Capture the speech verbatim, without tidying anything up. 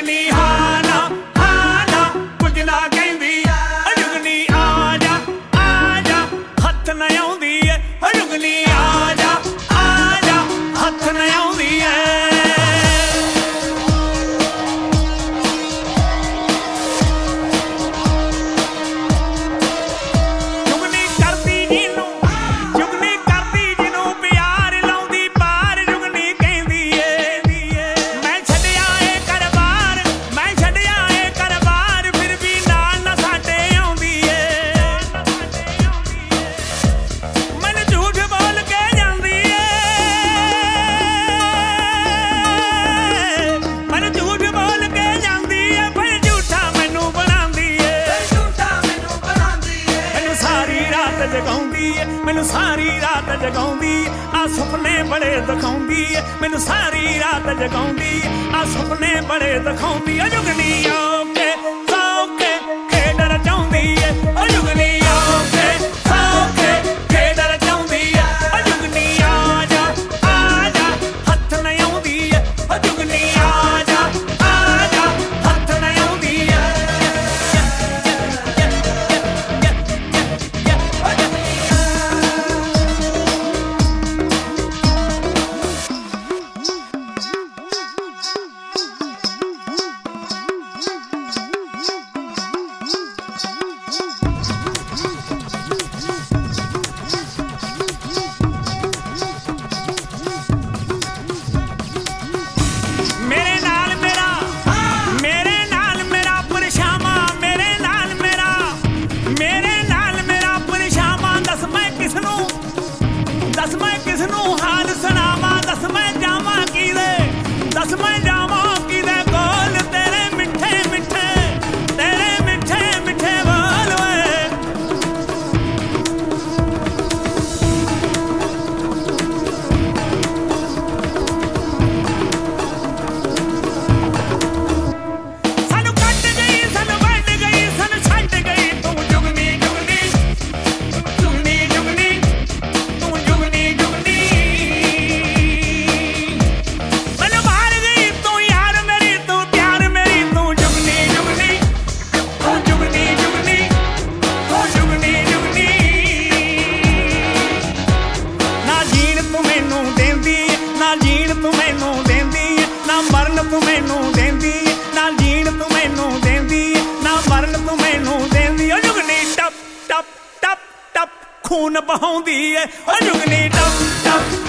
जुगनी हाँ ना हाँ ना कुछ ना कहंदी जुगनी आ जा आ जा हथ न आउंदी है जुगनी आ जा आ जा हथ न आउंदी है मैनू सारी रात जगाउंदी आ सुपने बड़े दिखाउंदी मैनू सारी रात जगाउंदी आ सुपने बड़े दिखाउंदी जुगनी औके सौके खेड रचाउंदी जुगनी औके सौके खेड रचाउंदी जुगनी आ जा आ जा हथ न आउंदी जुगनी आ जा आ जा हथ न आउंदी दस मैं किसनू हाल सुनावा दस मैं जावा किदे दस मैं जावा किदे कोल तेरे मिठे मिठे तेरे मिठे मिठे बोल सानू कट गई सानू वंड गई सानू छड्ड गई तू जुगनी जुगनी जुगनी जुगनी तू मैनू देंदी ना जीण तू मैनू देंदी ना मरण तू मैनू देंदी जुगनी टप टप टप टप खून बहाउंदी है जुगनी टप टप